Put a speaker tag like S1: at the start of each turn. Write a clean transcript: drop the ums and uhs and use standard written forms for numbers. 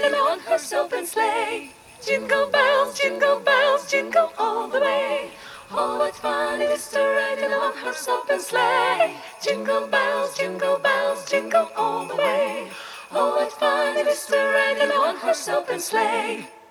S1: in a one-horse open sleigh. Jingle bells, jingle all the way. Oh, what fun it is to ride in a one-horse open sleigh. Jingle bells, jingle all the way. Oh, what fun it is to ride in a one-horse open sleigh.